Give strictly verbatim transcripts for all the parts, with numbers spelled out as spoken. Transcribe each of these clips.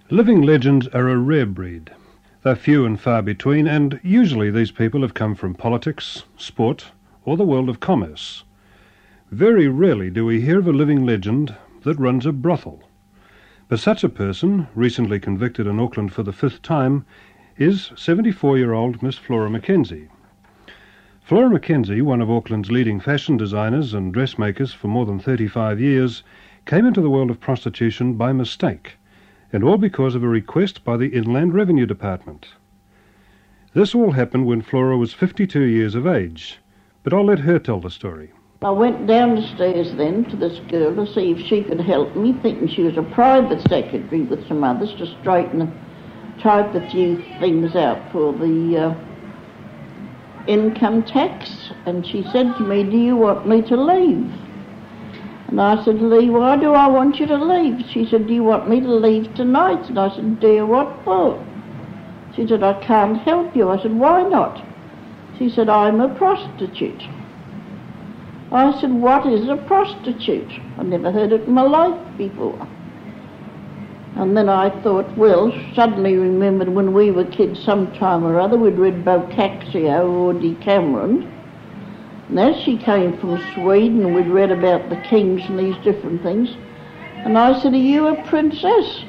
Living legends are a rare breed. They're few and far between, and usually these people have come from politics, sport, or the world of commerce. Very rarely do we hear of a living legend that runs a brothel. But such a person, recently convicted in Auckland for the fifth time, is seventy-four-year-old Miss Flora Mackenzie. Flora Mackenzie, one of Auckland's leading fashion designers and dressmakers for more than thirty-five years, came into the world of prostitution by mistake, and all because of a request by the Inland Revenue Department. This all happened when Flora was fifty-two years of age, but I'll let her tell the story. I went down the stairs then to this girl to see if she could help me, thinking she was a private secretary with some others to straighten and type a few things out for the uh, income tax. And she said to me, "Do you want me to leave?" And I said, "Lee, why do I want you to leave?" She said, "Do you want me to leave tonight?" And I said, "Dear, what for?" She said, "I can't help you." I said, "Why not?" She said, "I'm a prostitute." I said, "What is a prostitute?" I never heard it in my life before. And then I thought, well, suddenly remembered when we were kids sometime or other, we'd read Boccaccio or Decameron. And as she came from Sweden, we'd read about the kings and these different things. And I said, "Are you a princess?"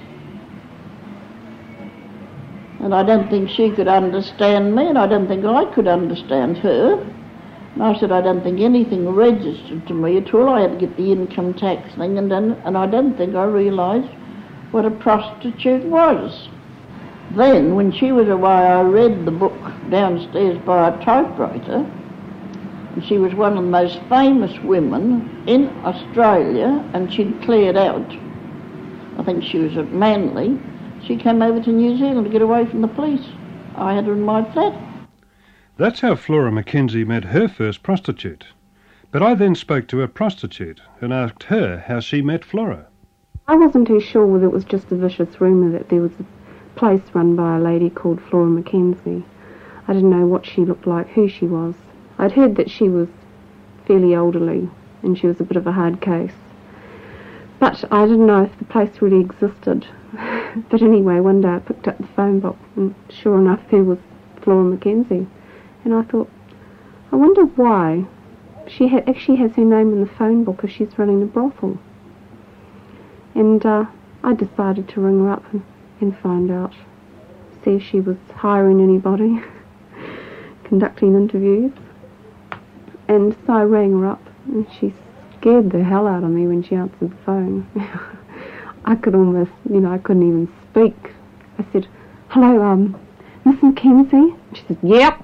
And I don't think she could understand me, and I don't think I could understand her. And I said, "I don't think anything registered to me at all. I had to get the income tax thing, and then, and I don't think I realised what a prostitute was." Then, when she was away, I read the book downstairs by a typewriter. And she was one of the most famous women in Australia, and she'd cleared out. I think she was at Manly. She came over to New Zealand to get away from the police. I had her in my flat. That's how Flora Mackenzie met her first prostitute. But I then spoke to a prostitute and asked her how she met Flora. I wasn't too sure whether it was just a vicious rumour that there was a place run by a lady called Flora Mackenzie. I didn't know what she looked like, who she was. I'd heard that she was fairly elderly and she was a bit of a hard case. But I didn't know if the place really existed. But anyway, one day I picked up the phone book and sure enough there was Flora Mackenzie. And I thought, I wonder why she ha- actually has her name in the phone book if she's running a brothel. And uh, I decided to ring her up and, and find out, see if she was hiring anybody, conducting interviews. And so I rang her up, and she scared the hell out of me when she answered the phone. I could almost, you know, I couldn't even speak. I said, "Hello, um, Miss Mackenzie?" She said, "Yep."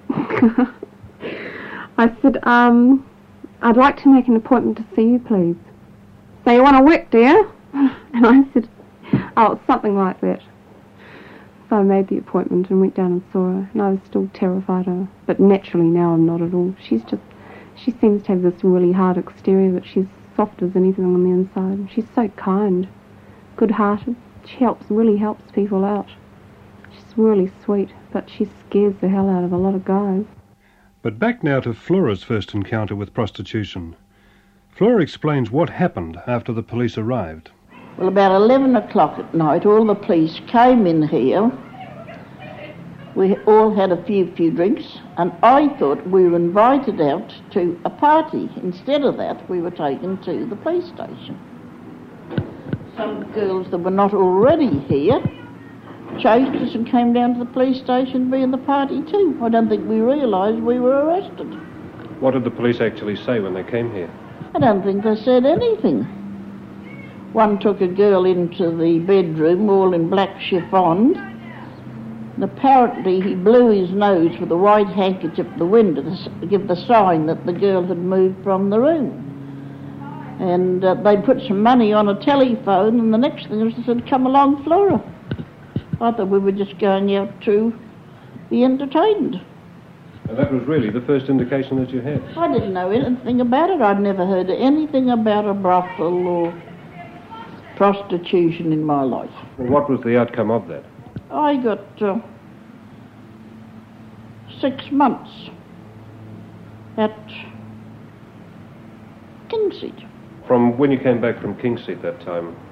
I said, um, "I'd like to make an appointment to see you, please." "So you want to work, do you?" And I said, "Oh, it's something like that." So I made the appointment and went down and saw her, and I was still terrified of her. But naturally now I'm not at all. She's just, she seems to have this really hard exterior, but she's soft as anything on the inside. She's so kind, good-hearted. She helps, really helps people out. She's really sweet, but she scares the hell out of a lot of guys. But back now to Flora's first encounter with prostitution. Flora explains what happened after the police arrived. Well, about eleven o'clock at night, all the police came in here. We all had a few, few drinks, and I thought we were invited out to a party. Instead of that, we were taken to the police station. Some girls that were not already here chased us and came down to the police station to be in the party too. I don't think we realised we were arrested. What did the police actually say when they came here? I don't think they said anything. One took a girl into the bedroom, all in black chiffon, and apparently he blew his nose with a white handkerchief at the window to give the sign that the girl had moved from the room. And uh, they put some money on a telephone, and the next thing was they said, "Come along, Flora." I thought we were just going out to be entertained. And that was really the first indication that you had? I didn't know anything about it. I'd never heard anything about a brothel or prostitution in my life. Well, what was the outcome of that? I got uh, six months at Kingseat. From when you came back from Kingseat that time,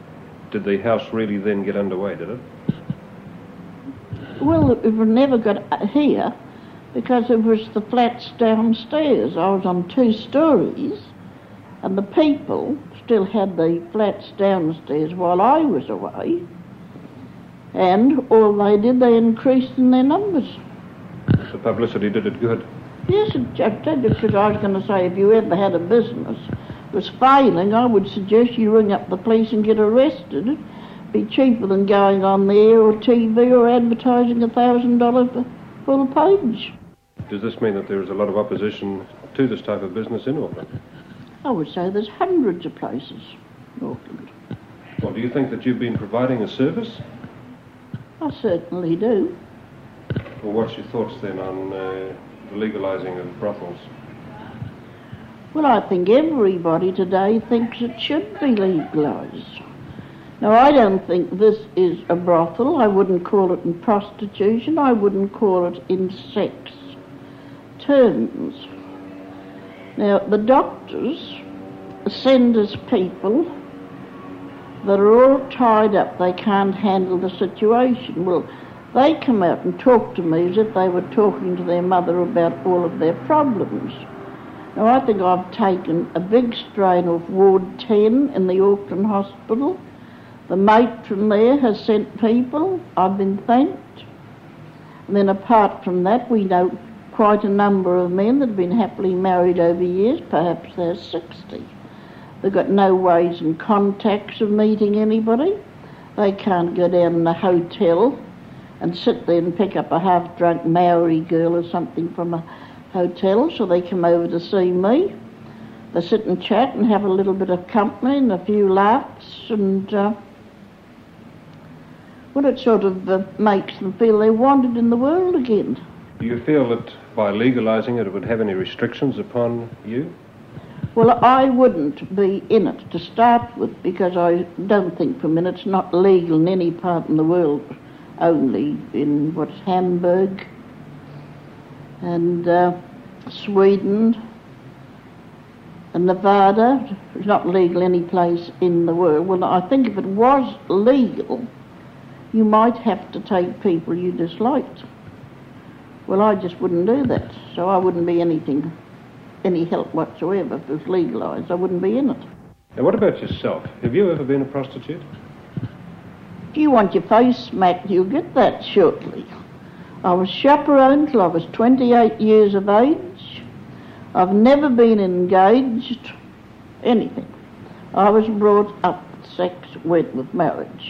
did the house really then get underway, did it? Well, it never got here because it was the flats downstairs. I was on two stories and the people still had the flats downstairs while I was away, and all they did, they increased in their numbers. The publicity did it good. Yes, it did, because I was going to say, if you ever had a business was failing, I would suggest you ring up the police and get arrested. It'd be cheaper than going on the air or T V or advertising a thousand dollars for full page. Does this mean that there is a lot of opposition to this type of business in Auckland? I would say there's hundreds of places in Auckland. Well, do you think that you've been providing a service? I certainly do. Well, what's your thoughts then on uh, the legalising of brothels? Well, I think everybody today thinks it should be legalised. Now, I don't think this is a brothel. I wouldn't call it in prostitution. I wouldn't call it in sex terms. Now, the doctors send us people that are all tied up. They can't handle the situation. Well, they come out and talk to me as if they were talking to their mother about all of their problems. Now, I think I've taken a big strain off Ward ten in the Auckland Hospital. The matron there has sent people. I've been thanked. And then apart from that, we know quite a number of men that have been happily married over years. Perhaps they're sixty. They've got no ways and contacts of meeting anybody. They can't go down in a hotel and sit there and pick up a half-drunk Maori girl or something from a hotel, so they come over to see me. They sit and chat and have a little bit of company and a few laughs, and uh, well, it sort of uh, makes them feel they're wanted in the world again. Do you feel that by legalising it, it would have any restrictions upon you? Well, I wouldn't be in it to start with, because I don't think for a minute it's not legal in any part in the world, only in, what's, Hamburg and uh, Sweden and Nevada. It's not legal any place in the world. Well, I think if it was legal, you might have to take people you disliked. Well, I just wouldn't do that, so I wouldn't be anything, any help whatsoever if it was legalised. I wouldn't be in it. Now, what about yourself? Have you ever been a prostitute? If you want your face smacked, you'll get that shortly. I was chaperoned till I was twenty-eight years of age. I've never been engaged, anything. I was brought up that sex went with marriage.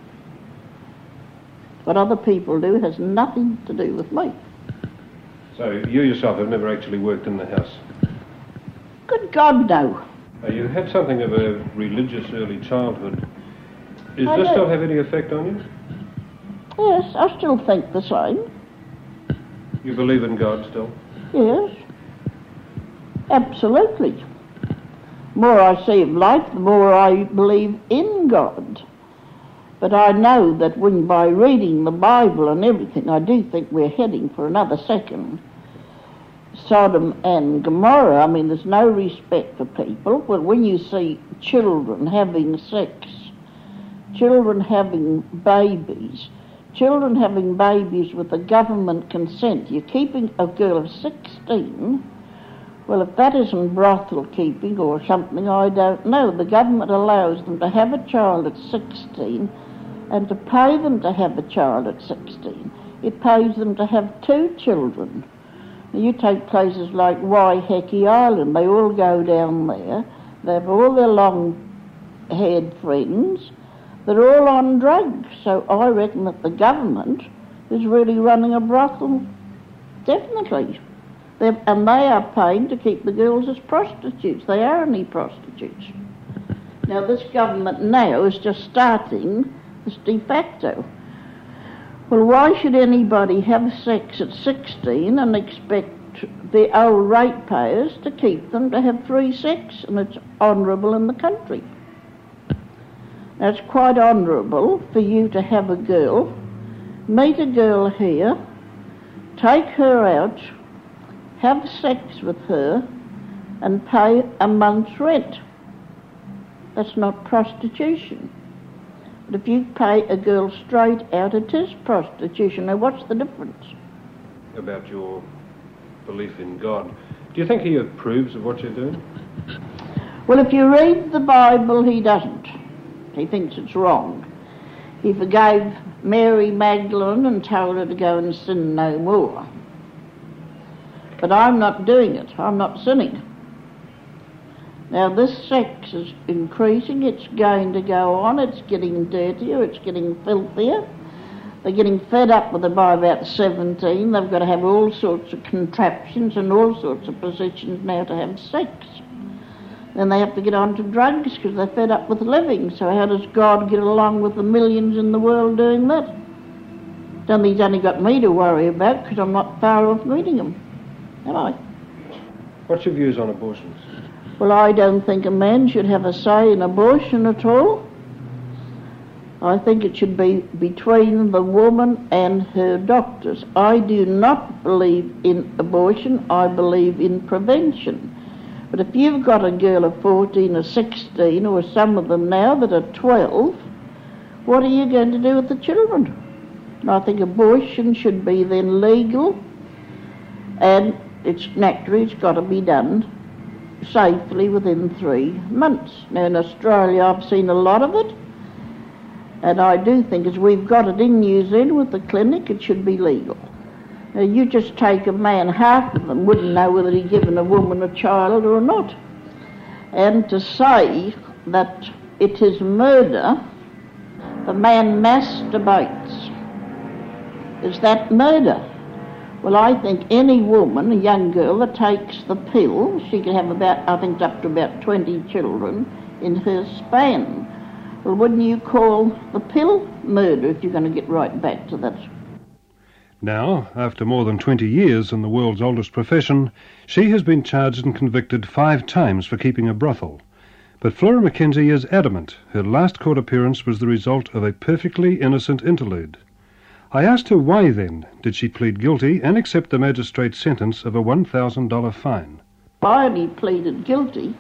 What other people do has nothing to do with me. So you yourself have never actually worked in the house? Good God, no. Uh, you had something of a religious early childhood. Does I this know. still have any effect on you? Yes, I still think the same. You believe in God still? Yes, absolutely. The more I see of life, the more I believe in God. But I know that when by reading the Bible and everything, I do think we're heading for another second Sodom and Gomorrah. I mean, there's no respect for people. But when you see children having sex, children having babies, children having babies with the government consent, you're keeping a girl of sixteen. Well, if that isn't brothel keeping or something, I don't know. The government allows them to have a child at sixteen and to pay them to have a child at sixteen. It pays them to have two children. Now, you take places like Waiheke Island, they all go down there, they have all their long-haired friends, they're all on drugs. So I reckon that the government is really running a brothel, definitely. They're, and they are paid to keep the girls as prostitutes. They are only prostitutes. Now, this government now is just starting this de facto. Well, why should anybody have sex at sixteen and expect the old ratepayers to keep them to have free sex? And it's honourable in the country. Now, it's quite honourable for you to have a girl, meet a girl here, take her out, have sex with her, and pay a month's rent. That's not prostitution. But if you pay a girl straight out, it is prostitution. Now, what's the difference? About your belief in God, do you think he approves of what you're doing? Well, if you read the Bible, he doesn't. He thinks it's wrong. He forgave Mary Magdalene and told her to go and sin no more. But I'm not doing it. I'm not sinning. Now, this sex is increasing. It's going to go on. It's getting dirtier. It's getting filthier. They're getting fed up with it by about seventeen. They've got to have all sorts of contraptions and all sorts of positions now to have sex. Then they have to get on to drugs because they're fed up with living. So how does God get along with the millions in the world doing that? Don't think he's only got me to worry about because I'm not far off meeting him, am I? What's your views on abortions? Well, I don't think a man should have a say in abortion at all. I think it should be between the woman and her doctors. I do not believe in abortion. I believe in prevention. But if you've got a girl of fourteen or sixteen, or some of them now that are twelve, what are you going to do with the children? And I think abortion should be then legal, and it's naturally it's got to be done safely within three months. Now in Australia I've seen a lot of it, and I do think as we've got it in New Zealand with the clinic, it should be legal. Now you just take a man, half of them wouldn't know whether he'd given a woman a child or not. And to say that it is murder, the man masturbates, is that murder? Well, I think any woman, a young girl that takes the pill, she can have about, I think up to about twenty children in her span. Well, wouldn't you call the pill murder if you're going to get right back to that? Now, after more than twenty years in the world's oldest profession, she has been charged and convicted five times for keeping a brothel. But Flora Mackenzie is adamant her last court appearance was the result of a perfectly innocent interlude. I asked her why, then, did she plead guilty and accept the magistrate's sentence of a one thousand dollars fine. I only pleaded guilty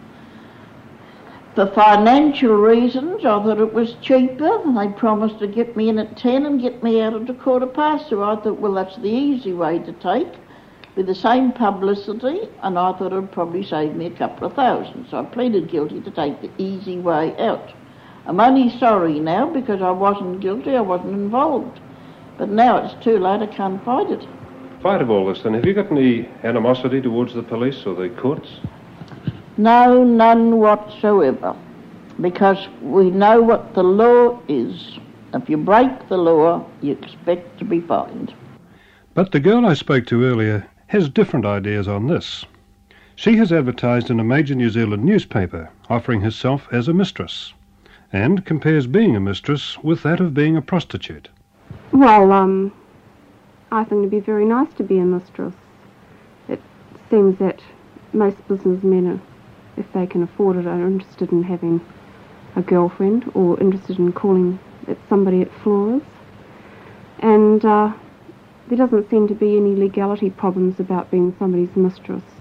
for financial reasons. I thought it was cheaper. They promised to get me in at ten and get me out at a quarter past. So I thought, well, that's the easy way to take, with the same publicity, and I thought it would probably save me a couple of thousand. So I pleaded guilty to take the easy way out. I'm only sorry now because I wasn't guilty, I wasn't involved. But now it's too late, I can't fight it. Fight of all this, then, have you got any animosity towards the police or the courts? No, none whatsoever. Because we know what the law is. If you break the law, you expect to be fined. But the girl I spoke to earlier has different ideas on this. She has advertised in a major New Zealand newspaper, offering herself as a mistress, and compares being a mistress with that of being a prostitute. Well, um, I think it'd be very nice to be a mistress. It seems that most businessmen, are, if they can afford it, are interested in having a girlfriend or interested in calling it somebody at Flora's. And uh, there doesn't seem to be any legality problems about being somebody's mistress.